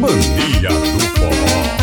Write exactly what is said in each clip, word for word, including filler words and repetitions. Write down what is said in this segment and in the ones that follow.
Mania do Forró.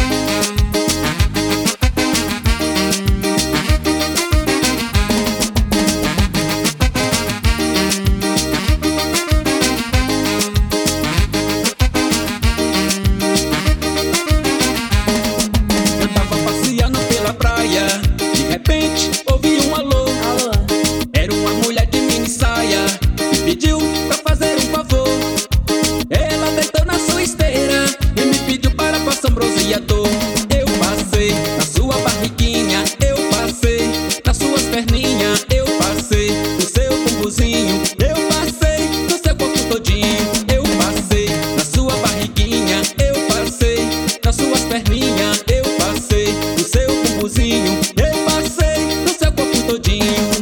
Eu tava passeando pela praia, de repente ouvi um alô. Alô? Era uma mulher de mini saia, me pediu pra fazer um favor. Ela deitou na sua esteira e me pediu para passar um bronzeador. Eu passei na sua barriguinha, eu passei nas suas perninhas, eu passei no seu bumbumzinho, eu passei no seu corpo todinho. Eu passei na sua barriguinha, eu passei nas suas perninhas, eu passei no seu bumbumzinho, eu passei no seu corpo todinho.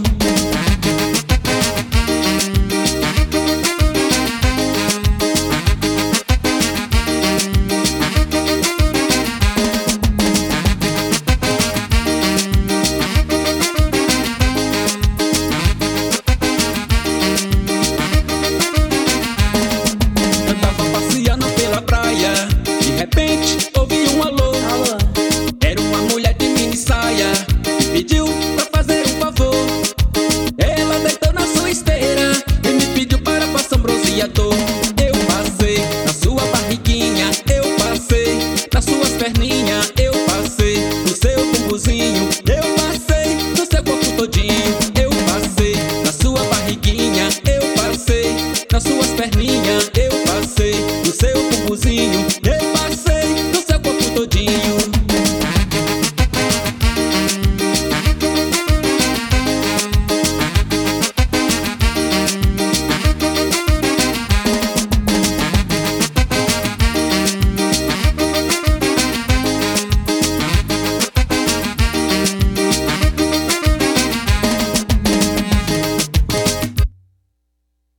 Eu tava passeando pela praia, de repente ouvi um alô. Alô? Era uma mulher de mini saia, me pediu pra fazer um favor. Ela deitou na sua esteira e me pediu para passar um bronzeador. Eu passei na sua barriguinha, eu passei nas suas perninhas, eu passei no seu bumbumzinho, eu passei no seu corpo todinho. Eu passei na sua barriguinha, eu passei nas suas perninhas,